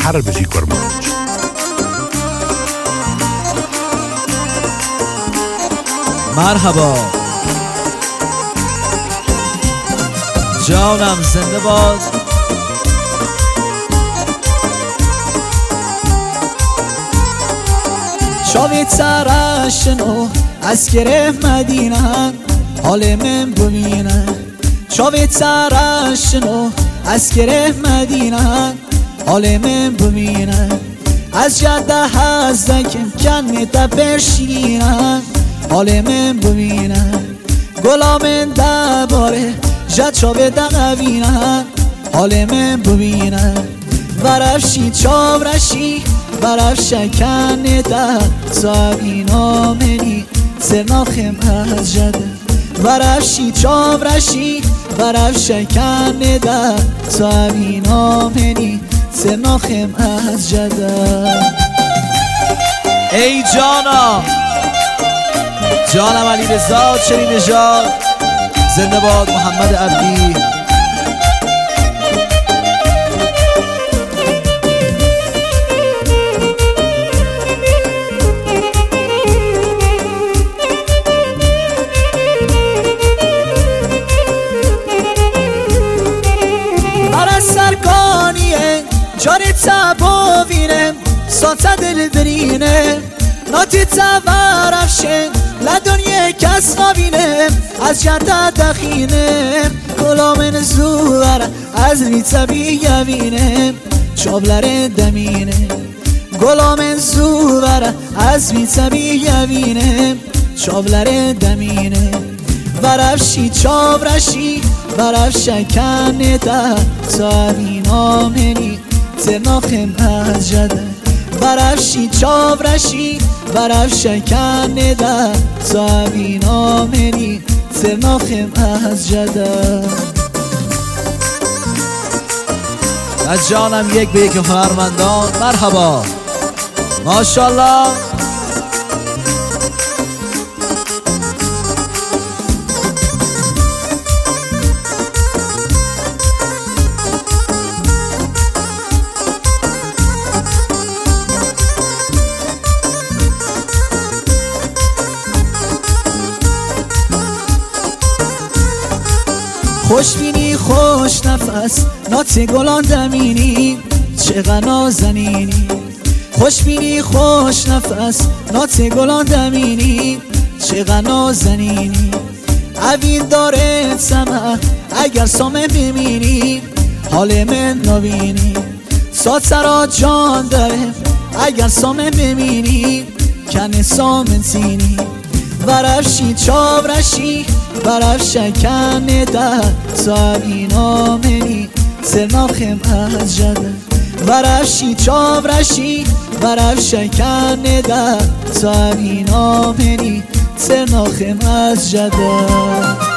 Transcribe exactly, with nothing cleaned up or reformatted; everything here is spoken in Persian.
حربجي كرمانج. مرحبا جانم، زنده باد. شاوید سرشنو از گره مدینه حال من ببینه. شاوید سرشنو از گره مدینه حال من ببینه. از جده هزدکم کنی تا بشینه حال من ببینه. گلا من دباره جد شاوید دقوینه حال من ببینه. ورفشی چاورشی ورف شکنه ده صابینا منی سرناخم از جده. ورفشی چاورشی ورف شکنه ده صابینا منی سرناخم از جده. ای جانا جانم، علی رضا شیرین نژاد، زنده باد. محمد عبدی. سرکانیه جاری تباوینه ساته دل برینه ناتی تبرفشه لدنیه کس نبینه از جده دخینه. کلامن زوره از ریتبی یوینه چابلر دمینه. گلامن زوره از ریتبی یوینه چابلر دمینه. ورفشی چاورشی ورف شکنه ده صابینا منی سرناخم از جده. ورفشی چاورشی ورف شکنه ده صابینا منی سرناخم از جده. از جانم یک به یک هنرمندان. مرحبا ماشاءالله. خوش بینی خوش نفس نات گلان دمینی چقدر نازنینی. خوش بینی خوش نفس نات گلان دمینی چقدر نازنینی. عوید داره سمه اگر سامه ببینی حال من نبینی. سات سرا جان داره اگر سامه ببینی کنه سامن سینی. ورفشی چاورشی ورف شکنه ده صابینا منی سرناخم از جده. ورفشی چاورشی ورف شکنه ده صابینا منی سرناخم از جده.